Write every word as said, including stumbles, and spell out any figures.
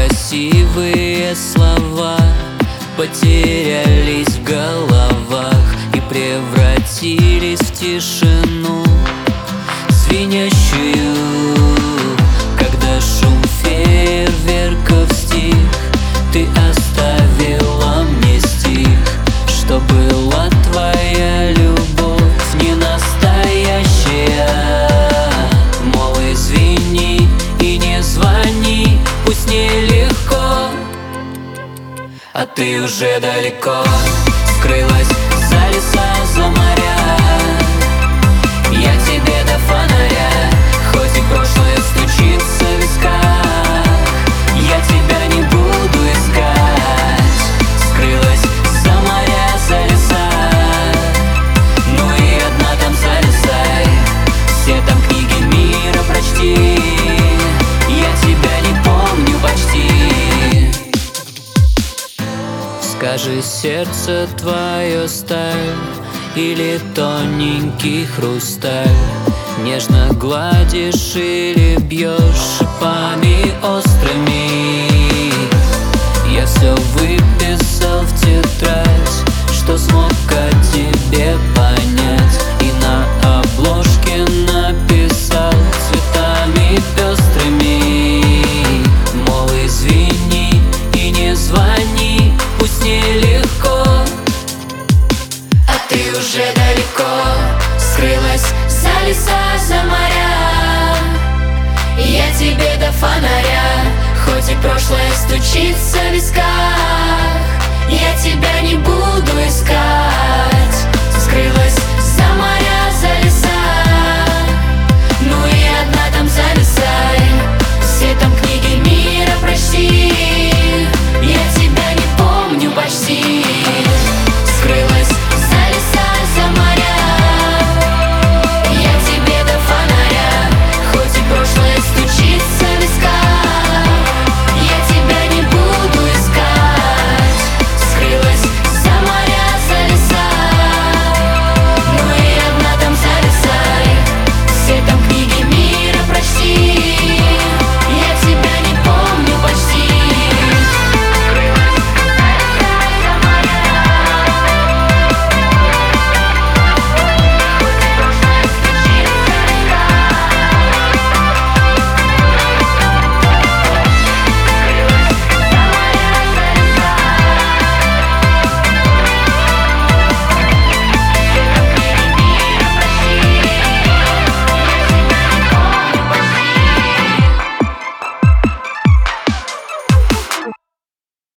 красивые слова потерялись в головах и превратились в тишину звенящую, когда шум фейерверков стих. Ты оставила мне стих, что была твоя любовь не настоящая. Мол, извини и не звони, пусть нелегко, а ты уже далеко скрылась за леса, за моря. Я тебе до фонаря, хоть и прошлое стучится в висках, я тебя не буду искать. Скрылась за моря, за леса, ну и одна там зависай. Все там книги мира прочти, я тебя не помню почти. Скажи, сердце твое сталь или тоненький хрусталь? Нежно гладишь или бьешь шипами острыми? Я все выписал в тетрадь, что смог о тебе понять, и на обложке написал цветами пестрыми. Мол, извини и не звони, пусть нелегко, а ты уже далеко скрылась за леса, за моря. Я тебе до фонаря, хоть и прошлое стучится в висках, я тебя не буду искать.